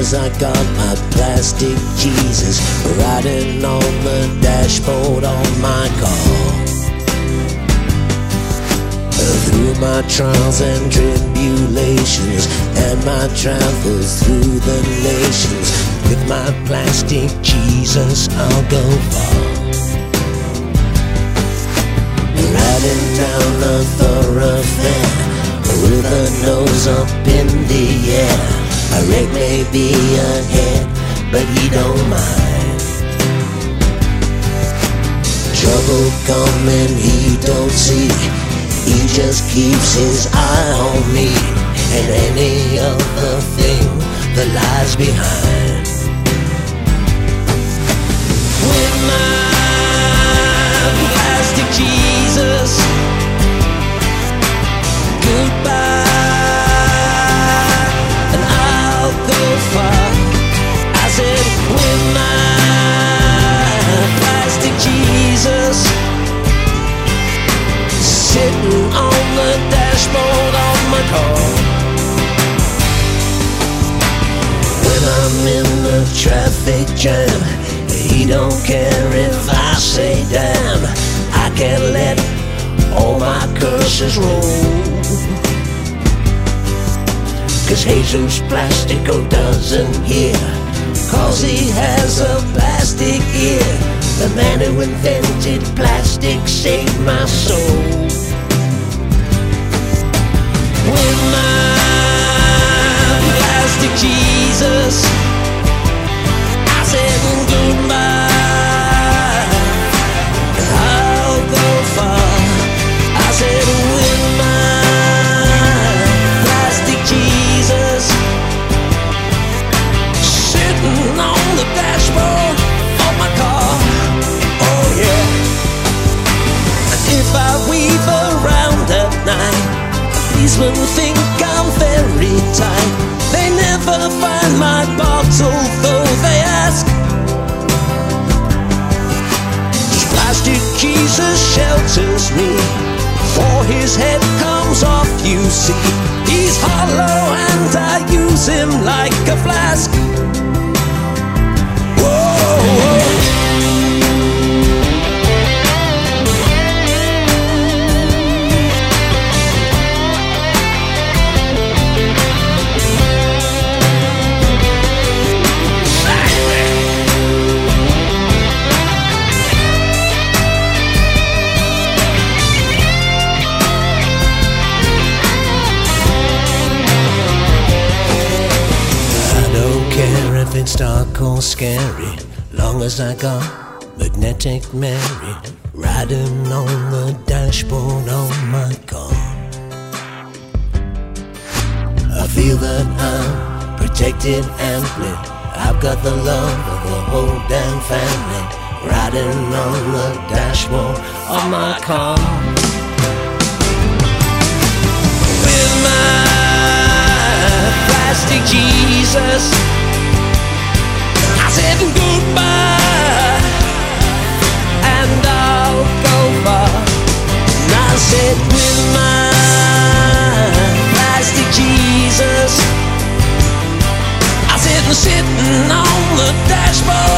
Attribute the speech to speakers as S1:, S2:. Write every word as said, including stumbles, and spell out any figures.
S1: as I got my plastic Jesus riding on the dashboard of my car. Through my trials and tribulations and my travels through the nations, with my plastic Jesus I'll go far. Riding down the thoroughfare with a nose up in the air. A wreck may be ahead, but he don't mind. Trouble coming he don't see, he just keeps his eye on me and any other thing that lies behind. With my plastic Jesus, goodbye, and I'll go far. I said, with my plastic Jesus, sitting on the dashboard of my car. When I'm in the traffic jam, he don't care if I say damn. I can't let all my curses roll, 'cause Jesus Plastico doesn't hear, 'cause he has a plastic ear. The man who invented plastic saved my soul. With my plastic Jesus, I said goodbye, I'll go far. I said with my plastic Jesus, sitting on the dashboard of my car. Oh yeah. And if I weave around at night, policemen think I'm very tight. They never find my bottle, though they ask. Plastic Jesus shelters me, for his head comes off, you see. He's hollow and I use him like a flask. Whoa, whoa. It's dark or scary, long as I got Magnetic Mary riding on the dashboard of my car. I feel that I'm protected amply. I've got the love of the whole damn family riding on the dashboard of my car. With my plastic Jesus, I said goodbye, and I'll go far. And I said with my plastic Jesus, I said I'm sitting on the dashboard